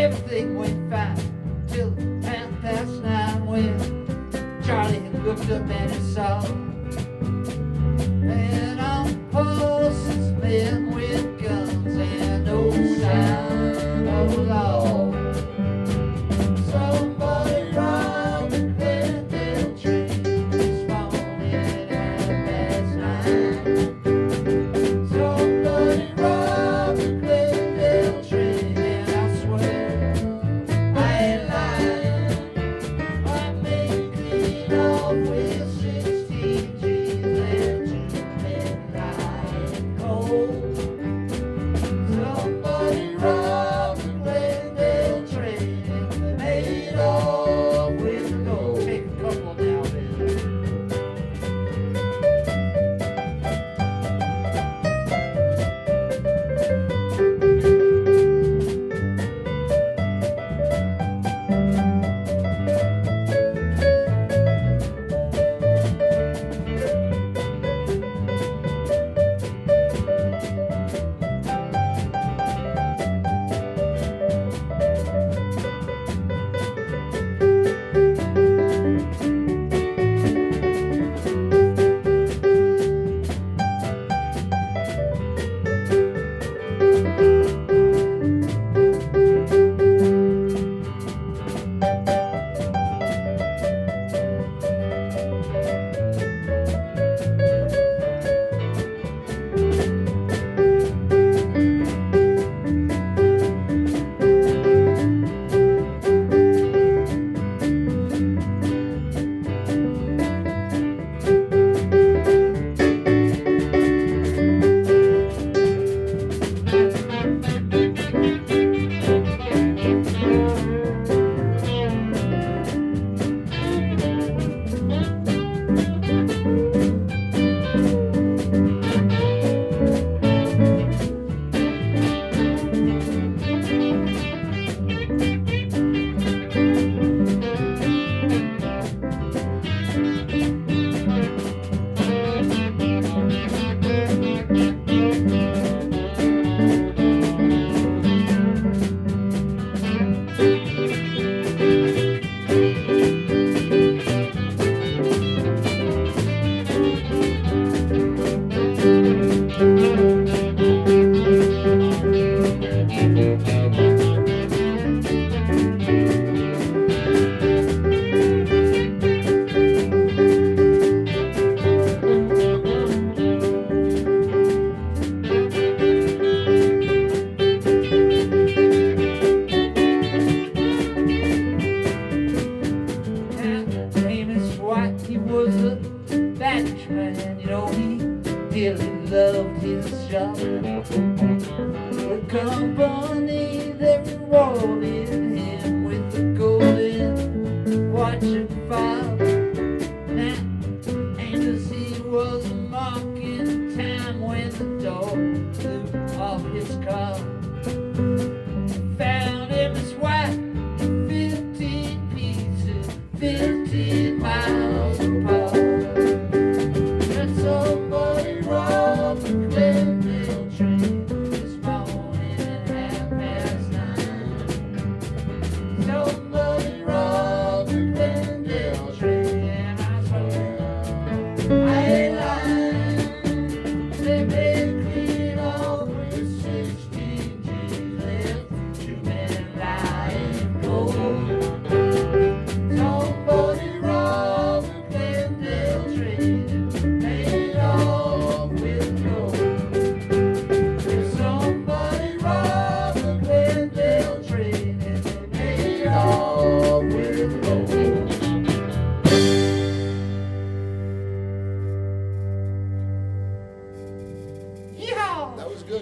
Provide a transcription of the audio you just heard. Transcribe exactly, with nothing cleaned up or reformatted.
everything went fine till half past nine when Charlie looked up and he saw and on horses, men with guns and no sign of law. Somebody robbed the Glendale train this morning at half past nine. Somebody robbed the Glendale train, and I swear I ain't lying. I made clean off with sixteen G's and two men lying cold. Somebody robbed the Glendale train and made off with gold. Take a couple now, baby. He was a Spanish man, you know, he dearly loved his job. The company that rewarded him with the golden watch and fob. Now, and as he was marking time when the dog flew off his car, found him his wife in fifteen pieces, fifteen miles apart. And somebody robbed the Glendale train this morning at half past nine. Somebody robbed the Glendale train, and I swear I ain't lying. They made clean off with sixteen G's left, two men lying cold. Somebody robbed the Glendale train and made off with gold. If somebody robbed the Glendale train and made off with gold. Yeehaw! That was good.